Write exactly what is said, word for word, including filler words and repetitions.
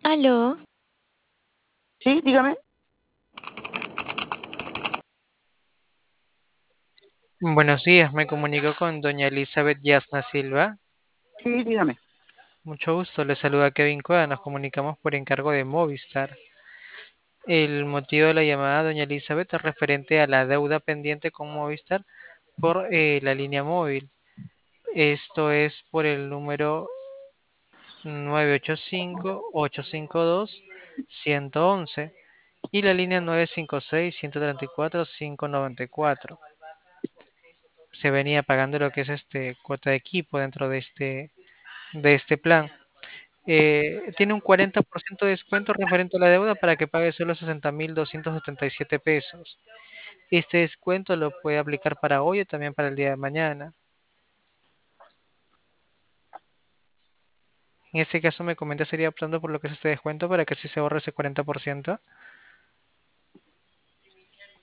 Aló, Sí, dígame. Buenos días, me comunico con doña Elizabeth Yasna Silva. Sí, dígame. Mucho gusto, le saluda Kevin Cueva, nos comunicamos por encargo de Movistar. El motivo de la llamada, doña Elizabeth, es referente a la deuda pendiente con Movistar por eh, la línea móvil. Esto es por el número nueve ocho cinco, ocho cinco dos, uno uno uno y la línea nueve cinco seis, uno tres cuatro, cinco nueve cuatro. Se venía pagando lo que es este cuota de equipo dentro de este, de este plan. Eh, tiene un cuarenta por ciento de descuento referente a la deuda para que pague solo sesenta mil doscientos setenta y siete pesos. Este descuento lo puede aplicar para hoy o también para el día de mañana. En este caso me comenta sería optando por lo que es este descuento para que así se ahorre ese cuarenta por ciento.